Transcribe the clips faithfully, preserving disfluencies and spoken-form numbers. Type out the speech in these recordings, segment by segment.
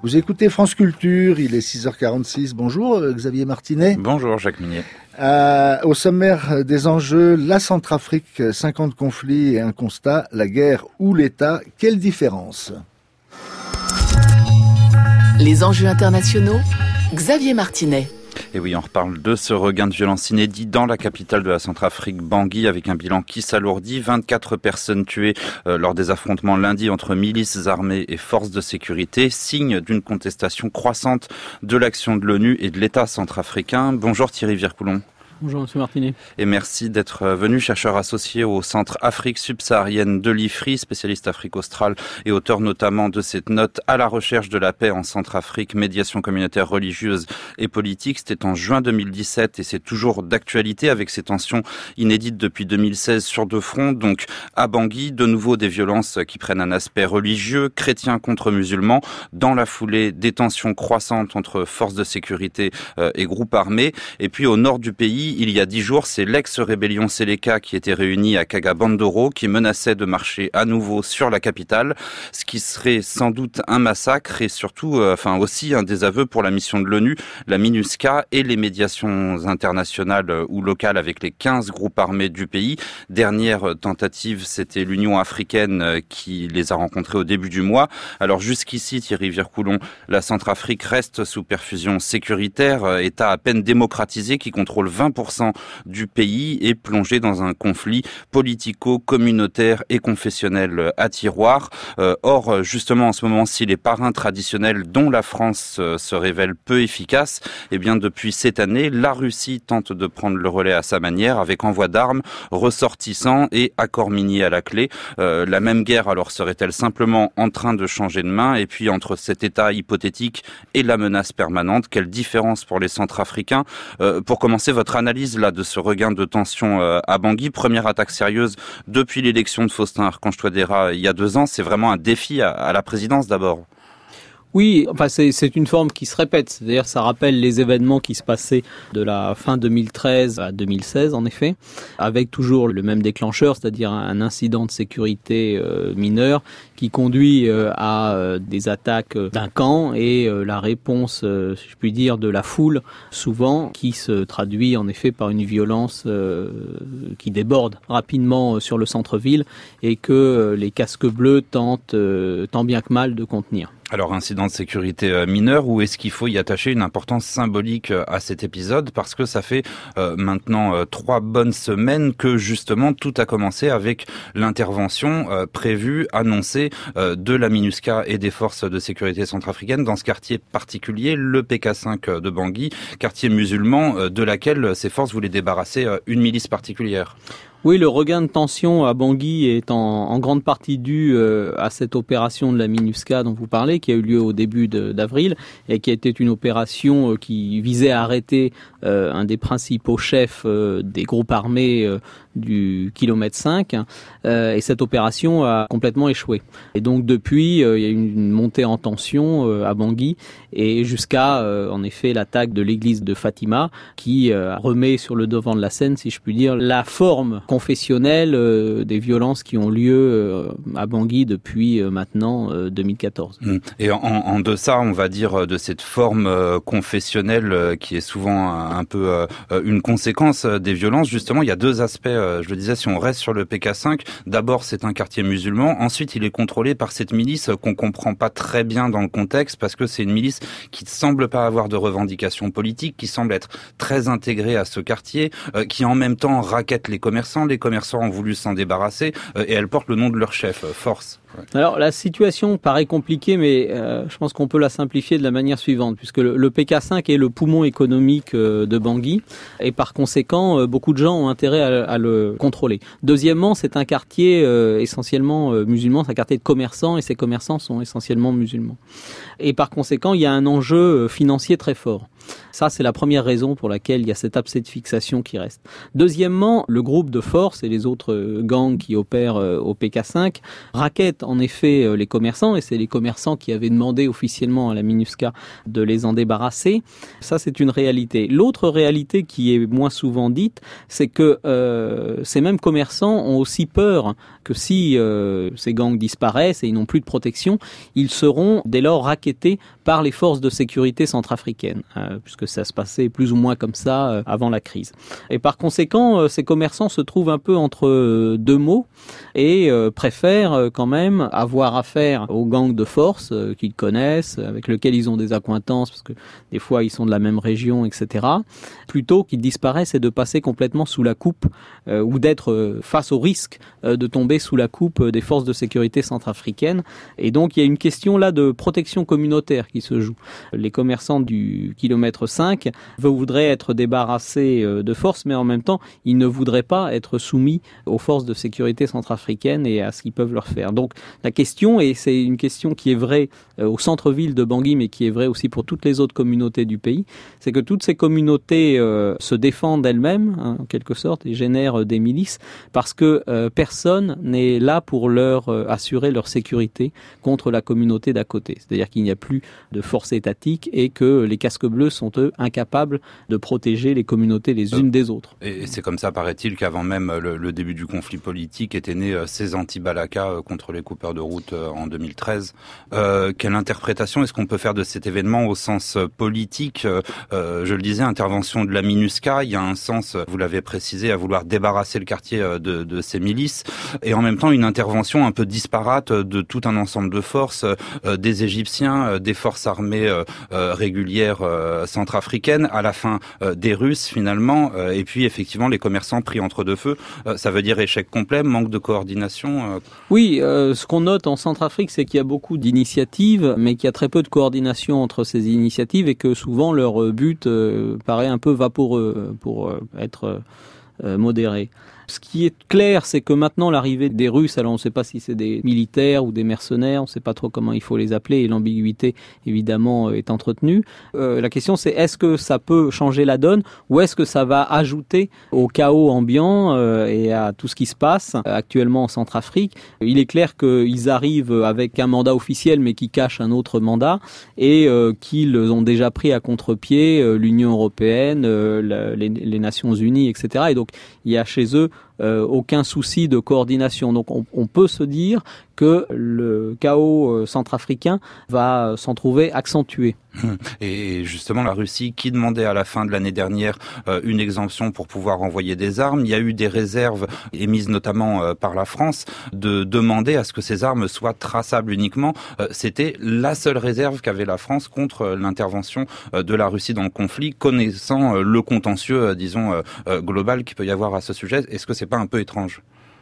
Vous écoutez France Culture, il est six heures quarante-six. Bonjour Xavier Martinet. Bonjour Jacques Minier. Euh, au sommaire des enjeux, la Centrafrique, cinquante conflits et un constat, la guerre ou l'État, quelle différence? Les enjeux internationaux, Xavier Martinet. Et oui, on reparle de ce regain de violence inédit dans la capitale de la Centrafrique, Bangui, avec un bilan qui s'alourdit. vingt-quatre personnes tuées euh, lors des affrontements lundi entre milices armées et forces de sécurité, signe d'une contestation croissante de l'action de l'ONU et de l'État centrafricain. Bonjour Thierry Vircoulon. Bonjour Monsieur Martinet. Et merci d'être venu, chercheur associé au Centre Afrique subsaharienne de l'I F R I, spécialiste Afrique australe et auteur notamment de cette note à la recherche de la paix en Centrafrique, médiation communautaire religieuse et politique. C'était en juin deux mille dix-sept et c'est toujours d'actualité avec ces tensions inédites depuis deux mille seize sur deux fronts. Donc à Bangui, de nouveau des violences qui prennent un aspect religieux, chrétiens contre musulmans, dans la foulée des tensions croissantes entre forces de sécurité et groupes armés. Et puis au nord du pays, il y a dix jours, c'est l'ex-rébellion Séléka qui était réunie à Kaga-Bandoro, qui menaçait de marcher à nouveau sur la capitale, ce qui serait sans doute un massacre et surtout, euh, enfin aussi un désaveu pour la mission de l'ONU, la MINUSCA et les médiations internationales ou locales avec les quinze groupes armés du pays. Dernière tentative, c'était l'Union africaine qui les a rencontrés au début du mois. Alors jusqu'ici, Thierry Vircoulon, la Centrafrique reste sous perfusion sécuritaire, État à peine démocratisé qui contrôle vingt pour cent du pays est plongé dans un conflit politico-communautaire et confessionnel à tiroir. Euh, or, justement, en ce moment, si les parrains traditionnels dont la France euh, se révèlent peu efficaces, eh bien, depuis cette année, la Russie tente de prendre le relais à sa manière avec envoi d'armes, ressortissants et accords miniers à la clé. Euh, la même guerre, alors, serait-elle simplement en train de changer de main? Et puis, entre cet état hypothétique et la menace permanente, quelle différence pour les Centrafricains? euh, Pour commencer, votre analyse là de ce regain de tension euh, à Bangui, première attaque sérieuse depuis l'élection de Faustin Archange Touadéra il y a deux ans, c'est vraiment un défi à, à la présidence d'abord. Oui, enfin c'est, c'est une forme qui se répète, c'est-à-dire ça rappelle les événements qui se passaient de la fin deux mille treize à deux mille seize en effet, avec toujours le même déclencheur, c'est-à-dire un incident de sécurité euh, mineur qui conduit euh, à euh, des attaques d'un camp et euh, la réponse, euh, si je puis dire, de la foule, souvent, qui se traduit en effet par une violence euh, qui déborde rapidement sur le centre-ville et que euh, les casques bleus tentent euh, tant bien que mal de contenir. Alors, incident de sécurité mineur, ou est-ce qu'il faut y attacher une importance symbolique à cet épisode? Parce que ça fait euh, maintenant euh, trois bonnes semaines que justement tout a commencé avec l'intervention euh, prévue, annoncée euh, de la MINUSCA et des forces de sécurité centrafricaines dans ce quartier particulier, le P K cinq de Bangui, quartier musulman euh, de laquelle ces forces voulaient débarrasser euh, une milice particulière. Oui, le regain de tension à Bangui est en, en grande partie dû euh, à cette opération de la MINUSCA dont vous parlez, qui a eu lieu au début de, d'avril et qui était une opération euh, qui visait à arrêter euh, un des principaux chefs euh, des groupes armés euh, du kilomètre cinq. Euh, et cette opération a complètement échoué. Et donc depuis, euh, il y a eu une montée en tension euh, à Bangui et jusqu'à, euh, en effet, l'attaque de l'église de Fatima qui euh, remet sur le devant de la scène, si je puis dire, la forme confessionnelle euh, des violences qui ont lieu euh, à Bangui depuis euh, maintenant euh, deux mille quatorze. Et en, en deçà, on va dire, de cette forme euh, confessionnelle euh, qui est souvent un, un peu euh, une conséquence euh, des violences, justement, il y a deux aspects, euh, je le disais, si on reste sur le P K cinq, d'abord c'est un quartier musulman, ensuite il est contrôlé par cette milice euh, qu'on comprend pas très bien dans le contexte parce que c'est une milice qui ne semble pas avoir de revendications politiques, qui semble être très intégrée à ce quartier, euh, qui en même temps raquette les commerçants. Les commerçants ont voulu s'en débarrasser euh, et elle porte le nom de leur chef, euh, Force. Ouais. Alors la situation paraît compliquée, mais euh, je pense qu'on peut la simplifier de la manière suivante, puisque le, le P K cinq est le poumon économique euh, de Bangui, et par conséquent, euh, beaucoup de gens ont intérêt à, à le contrôler. Deuxièmement, c'est un quartier euh, essentiellement euh, musulman, c'est un quartier de commerçants, et ces commerçants sont essentiellement musulmans. Et par conséquent, il y a un enjeu financier très fort. Ça, c'est la première raison pour laquelle il y a cet abcès de fixation qui reste. Deuxièmement, le groupe de force et les autres gangs qui opèrent au P K cinq raquettent en effet les commerçants, et c'est les commerçants qui avaient demandé officiellement à la MINUSCA de les en débarrasser. Ça, c'est une réalité. L'autre réalité qui est moins souvent dite, c'est que euh, ces mêmes commerçants ont aussi peur que si euh, ces gangs disparaissent et ils n'ont plus de protection, ils seront dès lors rackettés par les forces de sécurité centrafricaines, euh, puisque ça se passait plus ou moins comme ça euh, avant la crise. Et par conséquent, euh, ces commerçants se trouvent un peu entre euh, deux mots et euh, préfèrent euh, quand même avoir affaire aux gangs de force euh, qu'ils connaissent, avec lesquels ils ont des accointances, parce que des fois ils sont de la même région, et cetera, plutôt qu'ils disparaissent et de passer complètement sous la coupe euh, ou d'être euh, face au risque euh, de tomber sous la coupe des forces de sécurité centrafricaines. Et donc il y a une question là de protection communautaire qui se joue. Les commerçants du kilomètre cinq voudraient être débarrassés de force, mais en même temps ils ne voudraient pas être soumis aux forces de sécurité centrafricaines et à ce qu'ils peuvent leur faire. Donc la question, et c'est une question qui est vraie au centre-ville de Bangui, mais qui est vraie aussi pour toutes les autres communautés du pays, c'est que toutes ces communautés euh, se défendent elles-mêmes, hein, en quelque sorte, et génèrent des milices, parce que euh, personne n'est là pour leur euh, assurer leur sécurité contre la communauté d'à côté. C'est-à-dire qu'il n'y a plus de force étatique et que les casques bleus sont, eux, incapables de protéger les communautés les unes des autres. Et c'est comme ça, paraît-il, qu'avant même le, le début du conflit politique était né euh, ces anti-Balaka euh, contre les coupeurs de route euh, en deux mille treize. Euh, quelle interprétation est-ce qu'on peut faire de cet événement au sens euh, politique euh, euh, Je le disais, intervention de la MINUSCA, il y a un sens, vous l'avez précisé, à vouloir débarrasser le quartier euh, de, de ces milices, et en même temps une intervention un peu disparate de tout un ensemble de forces, euh, des Égyptiens, euh, des forces armées euh, euh, régulières euh, centrafricaines, à la fin euh, des Russes finalement, euh, et puis effectivement les commerçants pris entre deux feux. Euh, ça veut dire échec complet, manque de coordination euh... Oui, euh, ce qu'on note en Centrafrique, c'est qu'il y a beaucoup d'initiatives, mais qu'il y a très peu de coordination entre ces initiatives et que souvent leur but euh, paraît un peu vaporeux, pour euh, être euh, modéré. Ce qui est clair, c'est que maintenant l'arrivée des Russes, alors on ne sait pas si c'est des militaires ou des mercenaires, on ne sait pas trop comment il faut les appeler, et l'ambiguïté évidemment est entretenue. Euh, la question c'est, est-ce que ça peut changer la donne, ou est-ce que ça va ajouter au chaos ambiant euh, et à tout ce qui se passe actuellement en Centrafrique? Il est clair qu'ils arrivent avec un mandat officiel mais qui cache un autre mandat, et euh, qu'ils ont déjà pris à contre-pied euh, l'Union européenne, euh, la, les, les Nations Unies, et cetera. Et donc il y a chez eux Euh, aucun souci de coordination. Donc on, on peut se dire que le chaos euh, centrafricain va euh, s'en trouver accentué. Et justement, la Russie, qui demandait à la fin de l'année dernière euh, une exemption pour pouvoir envoyer des armes, il y a eu des réserves émises notamment euh, par la France de demander à ce que ces armes soient traçables uniquement. Euh, c'était la seule réserve qu'avait la France contre euh, l'intervention euh, de la Russie dans le conflit, connaissant euh, le contentieux, euh, disons, euh, euh, global qu'il peut y avoir à ce sujet. Est-ce que c'est pas un peu étrange ?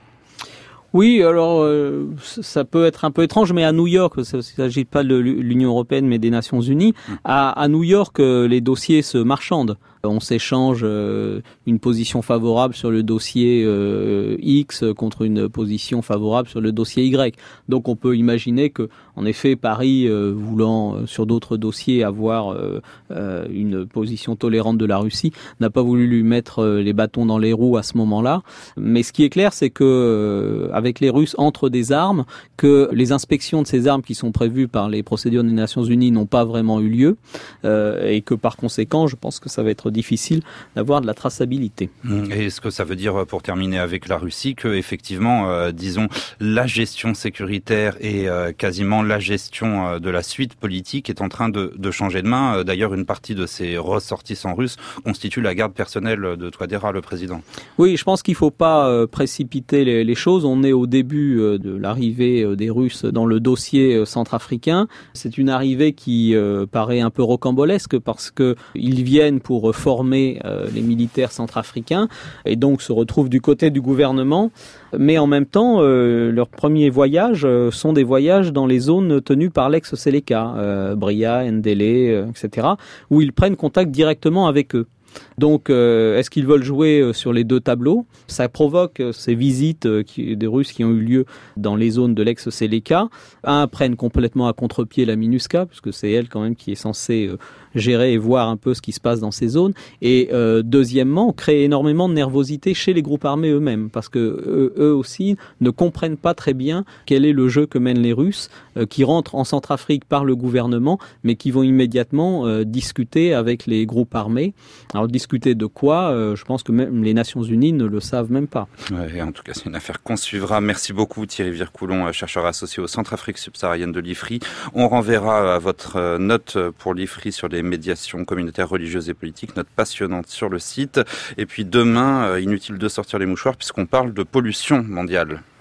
Oui, alors euh, ça peut être un peu étrange, mais à New York, il ne s'agit pas de l'Union européenne mais des Nations Unies, à, à New York, euh, les dossiers se marchandent. On s'échange euh, une position favorable sur le dossier euh, X contre une position favorable sur le dossier Y. Donc on peut imaginer que, en effet, Paris, euh, voulant euh, sur d'autres dossiers avoir euh, euh, une position tolérante de la Russie, n'a pas voulu lui mettre euh, les bâtons dans les roues à ce moment-là. Mais ce qui est clair, c'est que euh, avec les Russes entrent des armes, que les inspections de ces armes qui sont prévues par les procédures des Nations Unies n'ont pas vraiment eu lieu, euh, et que par conséquent, je pense que ça va être difficile d'avoir de la traçabilité. Et est-ce que ça veut dire, pour terminer avec la Russie, que effectivement, euh, disons, la gestion sécuritaire et euh, quasiment la gestion euh, de la suite politique est en train de, de changer de main? D'ailleurs, une partie de ces ressortissants russes constitue la garde personnelle de Touadéra, le président. Oui, je pense qu'il ne faut pas euh, précipiter les, les choses. On est au début euh, de l'arrivée euh, des Russes dans le dossier euh, centrafricain. C'est une arrivée qui euh, paraît un peu rocambolesque parce qu'ils viennent pour former euh, les militaires centrafricains et donc se retrouvent du côté du gouvernement. Mais en même temps, euh, leurs premiers voyages euh, sont des voyages dans les zones tenues par l'ex-Seleka, euh, Bria, Ndélé, euh, et cetera, où ils prennent contact directement avec eux. Donc, euh, est-ce qu'ils veulent jouer sur les deux tableaux? Ça provoque euh, ces visites euh, qui, des Russes qui ont eu lieu dans les zones de l'ex-Seleka. Un, prennent complètement à contre-pied la MINUSCA, puisque c'est elle quand même qui est censée euh, gérer et voir un peu ce qui se passe dans ces zones. Et euh, deuxièmement, créer énormément de nervosité chez les groupes armés eux-mêmes, parce que eux, eux aussi ne comprennent pas très bien quel est le jeu que mènent les Russes, euh, qui rentrent en Centrafrique par le gouvernement, mais qui vont immédiatement euh, discuter avec les groupes armés. Alors discuter de quoi euh, Je pense que même les Nations Unies ne le savent même pas. Ouais, en tout cas, c'est une affaire qu'on suivra. Merci beaucoup Thierry Vircoulon, chercheur associé au Centrafrique subsaharienne de l'I F R I. On renverra à votre note pour l'I F R I sur les médiations communautaires, religieuses et politiques, note passionnante sur le site. Et puis demain, inutile de sortir les mouchoirs puisqu'on parle de pollution mondiale.